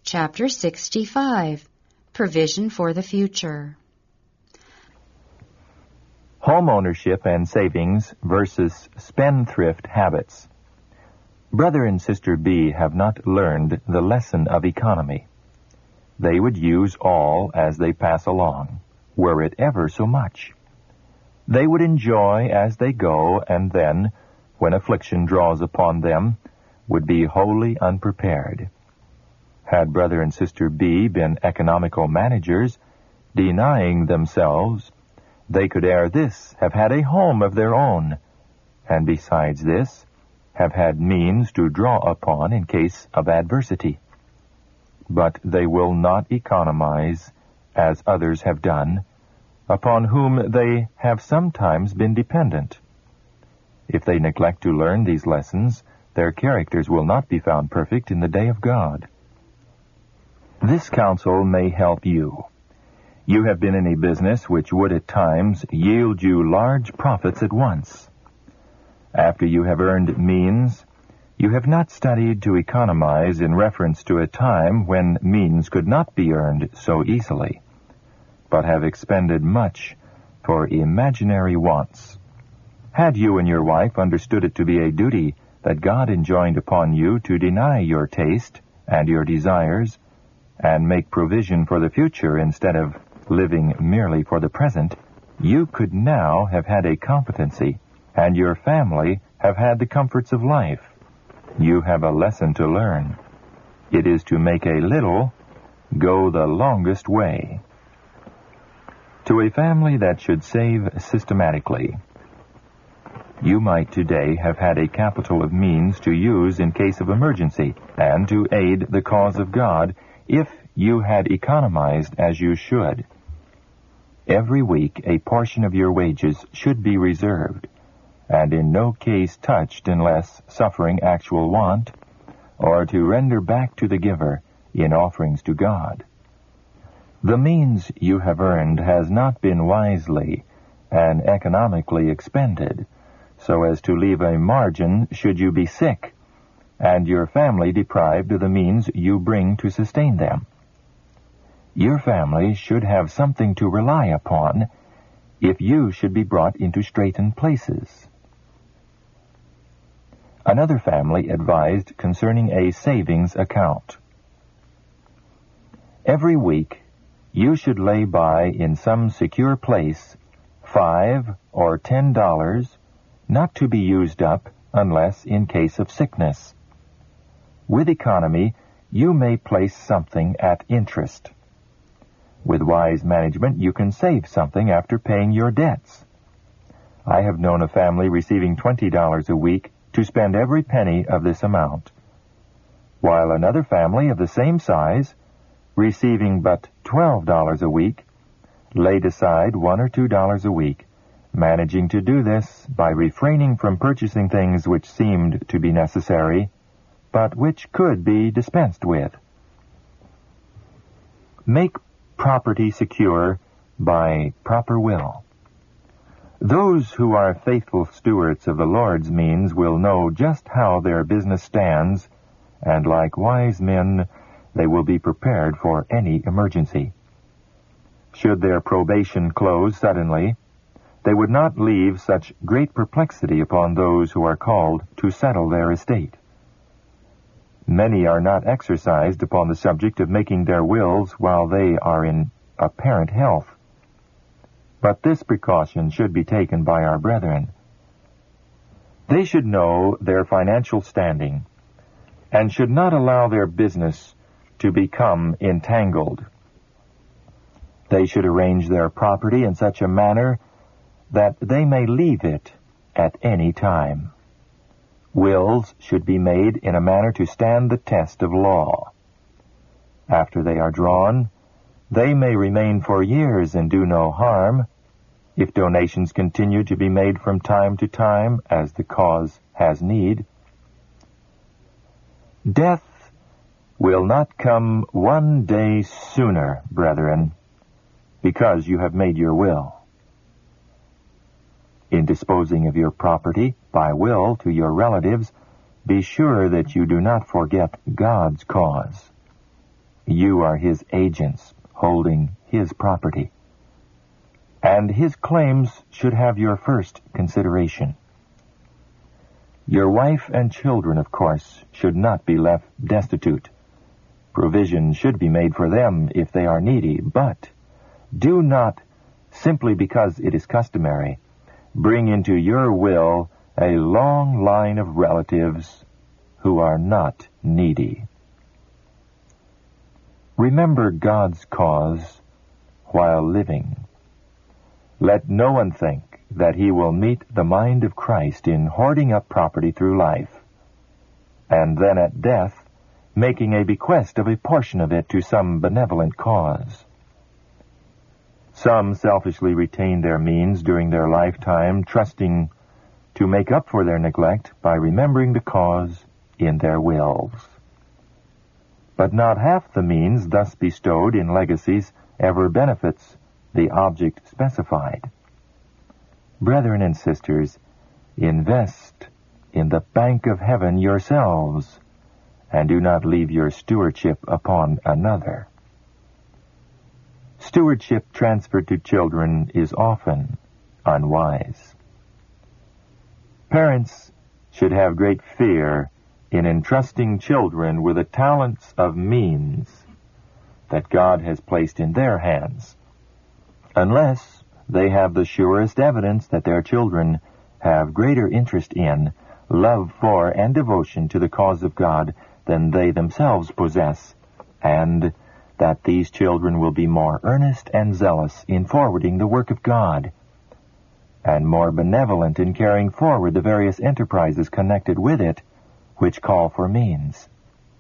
Chapter 65, Provision for the Future. Home ownership and savings versus spendthrift habits. Brother and Sister B have not learned the lesson of economy. They would use all as they pass along, were it ever so much. They would enjoy as they go, and then, when affliction draws upon them, would be wholly unprepared. Had Brother and Sister B been economical managers, denying themselves, they could ere this have had a home of their own, and besides this, have had means to draw upon in case of adversity. But they will not economize, as others have done, upon whom they have sometimes been dependent. If they neglect to learn these lessons, their characters will not be found perfect in the day of God. This counsel may help you. You have been in a business which would at times yield you large profits at once. After you have earned means, you have not studied to economize in reference to a time when means could not be earned so easily, but have expended much for imaginary wants. Had you and your wife understood it to be a duty that God enjoined upon you to deny your taste and your desires, and make provision for the future instead of living merely for the present, you could now have had a competency, and your family have had the comforts of life. You have a lesson to learn. It is to make a little go the longest way. To a family that should save systematically, you might today have had a capital of means to use in case of emergency, and to aid the cause of God if you had economized as you should. Every week a portion of your wages should be reserved, and in no case touched unless suffering actual want, or to render back to the giver in offerings to God. The means you have earned has not been wisely and economically expended, so as to leave a margin should you be sick, and your family deprived of the means you bring to sustain them. Your family should have something to rely upon if you should be brought into straitened places. Another family advised concerning a savings account. Every week, you should lay by in some secure place $5 or $10, not to be used up unless in case of sickness. With economy, you may place something at interest. With wise management, you can save something after paying your debts. I have known a family receiving $20 a week to spend every penny of this amount, while another family of the same size, receiving but $12 a week, laid aside $1 or $2 a week, managing to do this by refraining from purchasing things which seemed to be necessary, but which could be dispensed with. Make property secure by proper will. Those who are faithful stewards of the Lord's means will know just how their business stands, and like wise men, they will be prepared for any emergency. Should their probation close suddenly, they would not leave such great perplexity upon those who are called to settle their estate. Many are not exercised upon the subject of making their wills while they are in apparent health. But this precaution should be taken by our brethren. They should know their financial standing, and should not allow their business to become entangled. They should arrange their property in such a manner that they may leave it at any time. Wills should be made in a manner to stand the test of law. After they are drawn, they may remain for years and do no harm, if donations continue to be made from time to time as the cause has need. Death will not come one day sooner, brethren, because you have made your will. In disposing of your property by will to your relatives, be sure that you do not forget God's cause. You are his agents, holding his property. And his claims should have your first consideration. Your wife and children, of course, should not be left destitute. Provision should be made for them if they are needy, but do not, simply because it is customary, bring into your will a long line of relatives who are not needy. Remember God's cause while living. Let no one think that he will meet the mind of Christ in hoarding up property through life, and then at death making a bequest of a portion of it to some benevolent cause. Some selfishly retain their means during their lifetime, trusting to make up for their neglect by remembering the cause in their wills. But not half the means thus bestowed in legacies ever benefits the object specified. Brethren and sisters, invest in the bank of heaven yourselves, and do not leave your stewardship upon another. Stewardship transferred to children is often unwise. Parents should have great fear in entrusting children with the talents of means that God has placed in their hands, unless they have the surest evidence that their children have greater interest in, love for, and devotion to the cause of God than they themselves possess, and that these children will be more earnest and zealous in forwarding the work of God, and more benevolent in carrying forward the various enterprises connected with it, which call for means.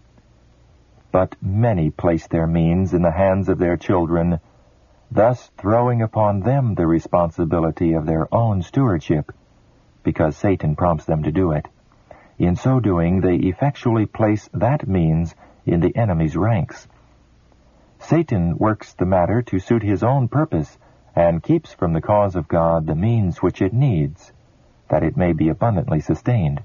But many place their means in the hands of their children, thus throwing upon them the responsibility of their own stewardship, because Satan prompts them to do it. In so doing, they effectually place that means in the enemy's ranks. Satan works the matter to suit his own purpose, and keeps from the cause of God the means which it needs, that it may be abundantly sustained.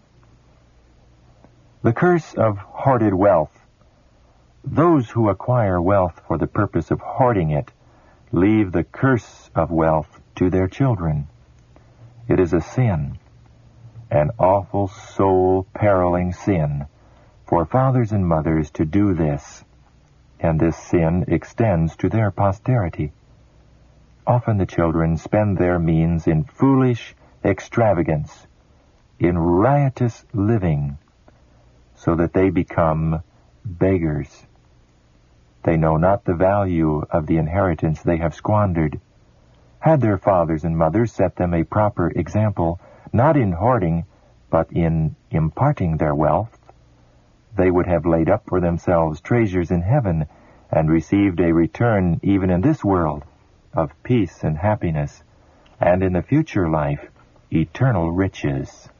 The curse of hoarded wealth. Those who acquire wealth for the purpose of hoarding it leave the curse of wealth to their children. It is a sin, an awful soul-periling sin, for fathers and mothers to do this, and this sin extends to their posterity. Often the children spend their means in foolish extravagance, in riotous living, so that they become beggars. They know not the value of the inheritance they have squandered. Had their fathers and mothers set them a proper example, not in hoarding, but in imparting their wealth, they would have laid up for themselves treasures in heaven and received a return even in this world of peace and happiness, and in the future life, eternal riches.